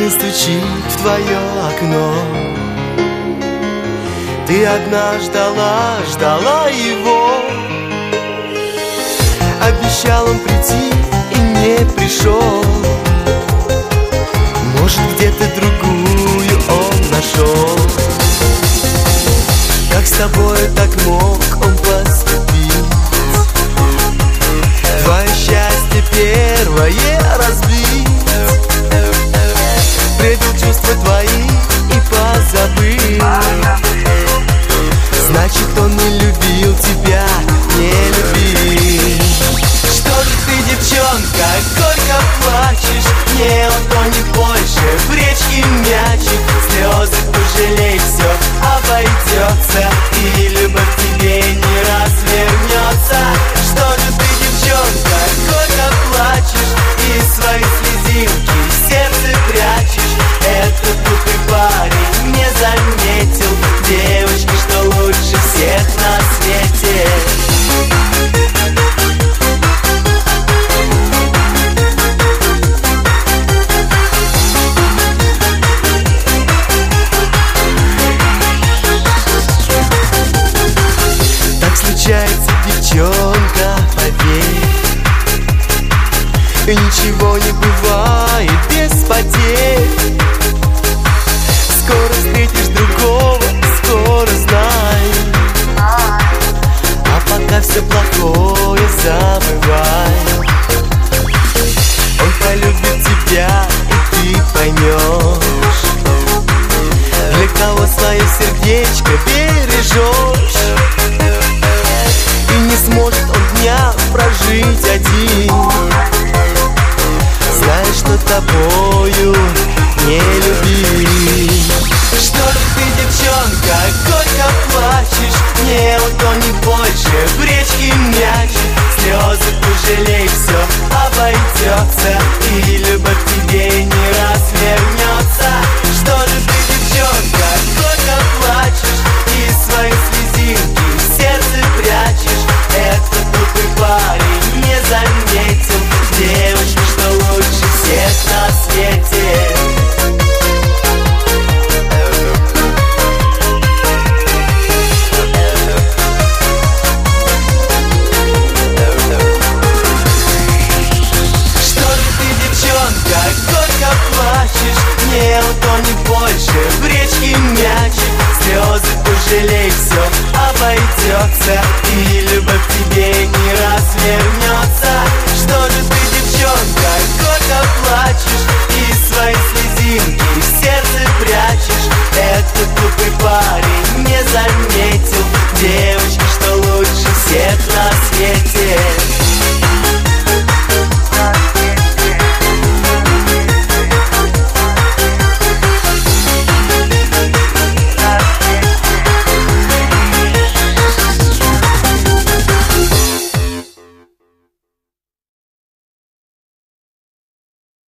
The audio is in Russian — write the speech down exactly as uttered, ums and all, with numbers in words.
Жизнь стучит в твое окно. Ты одна ждала, ждала его. Обещал он прийти и не пришел. Может, где-то другую он нашел. Как с тобой так мог он поступить? Твое счастье первое разбить. Предал чувства твои и позабыл. Значит, он не любил тебя, не любил. Что же ты, девчонка, горько плачешь? Не он, то не больше, в речке мячик. Слезы пожалей, все обойдется, и любовь к тебе не развернется. Что же ты, девчонка, горько плачешь и свои слезинки в сердце прячешь? Этот глупый парень не заметил девочки, что лучше всех на свете. Так случается, девчонка, поверь. И ничего не бывает без потерь. Скоро встретишь другого, скоро знай. А пока все плохое забывай. Он полюбит тебя, и ты поймешь, для кого свое сердечко бережешь. И не сможет он дня прожить один, зная, что тобою не любим. Что же ты, девчонка, горько плачешь? Не он, то не больше, в речке мячик. Слезы пожалей, все обойдется, и любовь к тебе не развернется. Что же ты, девчонка, горько плачешь и свои слезинки в сердце прячешь? Этот глупый парень не заметил девочки, что лучше всех на свете. Горько плачешь, не он, то не больше, в речке мячик. Слезы пожалей, все обойдется, и любовь к тебе не развернется.